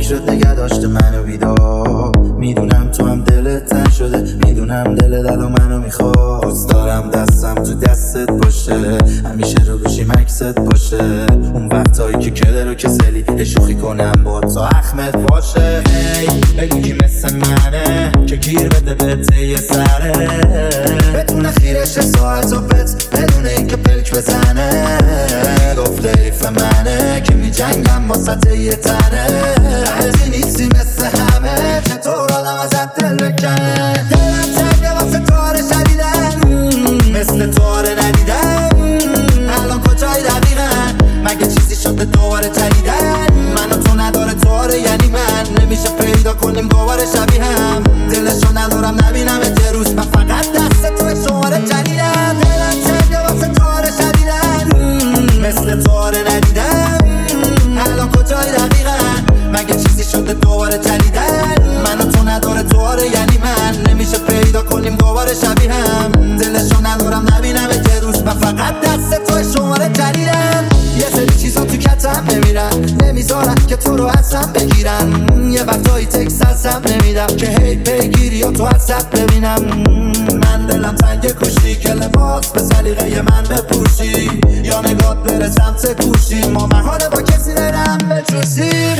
شد نگه داشته منو بیدار. میدونم تو هم دلت تنگ شده، میدونم دلت الو منو میخواد. دوست دارم دستم تو دستت باشه، همیشه رو گوشیم عکست باشه. اون وقتایی که کدر و کسلی شوخی کنم با تا اخمت باشه. بگو کی مثل منه که گیر بده بهت یه سره، بتونه خیرش ساعت و بت بدون اینکه پلک بزنه. گفته ایف منه که میجنگم واسه یه تنه. هرچی نیستی مثل همه، چطور آدم ازت دل بکنه. دلم تنگه واسه تاره شدیدن، مثل تاره ندیدن. الان کجایی دقیقن؟ مگه چیزی شده دوباره تنیدن؟ من و تو نداره تاره یعنی من، نمیشه پیدا کنیم دوباره شبیه هم. دلشو ندارم نبینم یه روز، من فقط دست تو شماره جدیدم. دلم تنگه واسه تاره شدیدن، مثل تاره ندیدن. الان کجایی دقیقن؟ مگه چیزی شده دوباره جدیدن؟ من و تو نداره تاره یعنی من، نمیشه پیدا کنیم دوباره شبیه هم. دلشو ندارم نبینم یه روز، من فقط دست تو شماره جدیدم. یه سری چیزا تو کتم نمیرن، نمیذارن که تو رو ازم بگیرن. یه وقتایی تکس ازم نمیدم که هی بگیری یا تو ازت ببینم. من دلم تنگ کشتی که لباس به سلیقه من بپوشی، یا نگات بره سمت گوشی. ما محاله با کسی نرم بجوشی.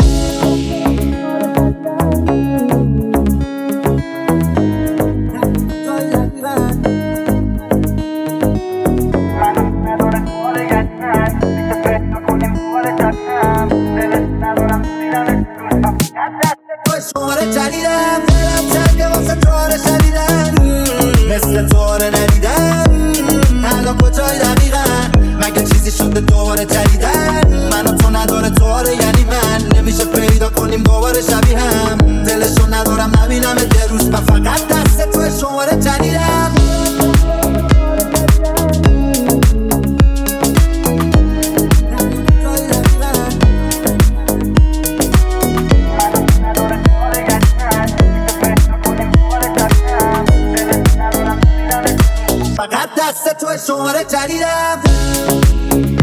شماره جدیدم، دلم تنگه واسه تاره شدیدن، مثل تاره ندیدن. الان کجایی دقیقن؟ مگه چیزی شده دوباره جدیدن؟ من و تو نداره تاره یعنی من، نمیشه پیدا کنیم دوباره شبیه هم. دلشو ندارم نبینم یه روز، من فقط دست تو شماره جدیدم. فقط دست تو شماره جدیدم.